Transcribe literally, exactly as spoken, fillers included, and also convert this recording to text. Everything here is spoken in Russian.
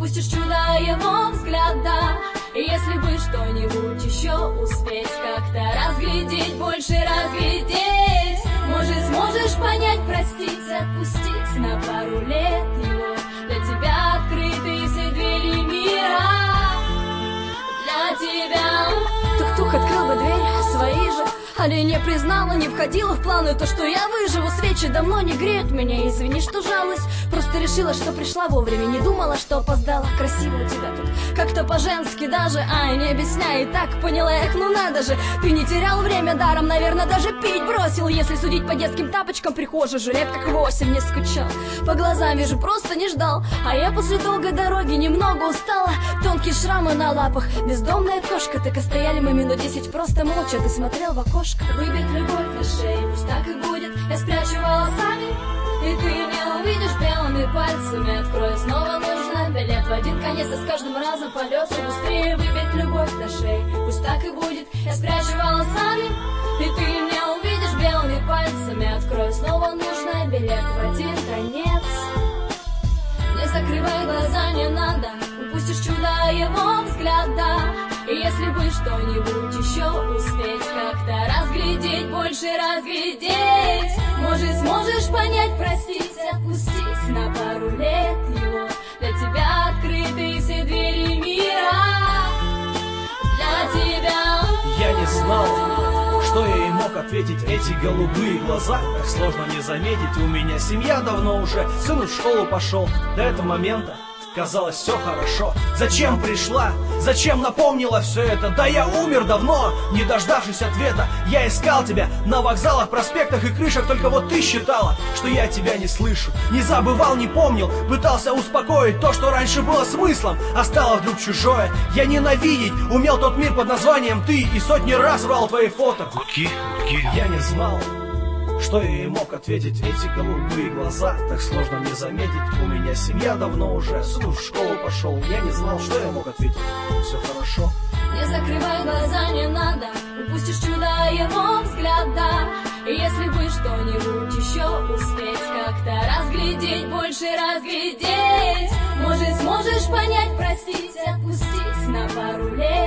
упустишь чудо его взгляда. И если бы что-нибудь еще успеть как-то разглядеть, больше разглядеть, может, сможешь понять, простить, отпустить на пару лет его. Для тебя открыты все двери мира. Для тебя. Тук-тук, открыл бы дверь, свои же. Али не признала, не входила в планы то, что я выживу. Свечи давно не греют меня, извини, что жалость. Просто решила, что пришла вовремя, не думала, что опоздала. Красиво у тебя тут, как-то по-женски даже. Ай, не объясняй, и так поняла, эх, ну надо же. Ты не терял время даром, наверное, даже пить бросил. Если судить по детским тапочкам, прихожей же лет как восемь, не скучал. По глазам вижу, просто не ждал. А я после долгой дороги немного устала. Тонкие шрамы на лапах, бездомная кошка. Так и стояли мы минут десять просто молча. Ты смотрел в окошко. Выбить любовь на шее, пусть так и будет. Я спрячу волосами, и ты не увидишь белыми пальцами. Открою, снова нужно билет в один конец. А с каждым разом полет все быстрее. Выбить любовь на шее, пусть так и будет. Я спрячу волосами, и ты не увидишь белыми пальцами. Открою, снова нужно билет в один конец. Не закрывай глаза, не надо, упустишь чудо его взгляда. И если бы что-нибудь еще успеть как-то разглядеть, больше разглядеть, может, сможешь понять, простить, отпустить на пару лет его. Для тебя открыты все двери мира. Для тебя. Я не знал, что я ей мог ответить. Эти голубые глаза, так сложно не заметить. У меня семья давно уже, сын в школу пошел. До этого момента казалось, все хорошо. Зачем пришла? Зачем напомнила все это? Да я умер давно, не дождавшись ответа. Я искал тебя на вокзалах, проспектах и крышах. Только вот ты считала, что я тебя не слышу. Не забывал, не помнил, пытался успокоить то, что раньше было смыслом, а стало вдруг чужое. Я ненавидеть умел тот мир под названием ты. И сотни раз врал твои фото. Гудки, гудки. Я не знал, что я ей мог ответить. Эти голубые глаза, так сложно не заметить. У меня семья давно уже, сын в школу пошел. Я не знал, что я мог ответить. Все хорошо. Не закрывай глаза, не надо, упустишь чудо его взгляда. И если бы что-нибудь еще успеть как-то разглядеть, больше разглядеть, может, сможешь понять, простить, отпустить на пару лет.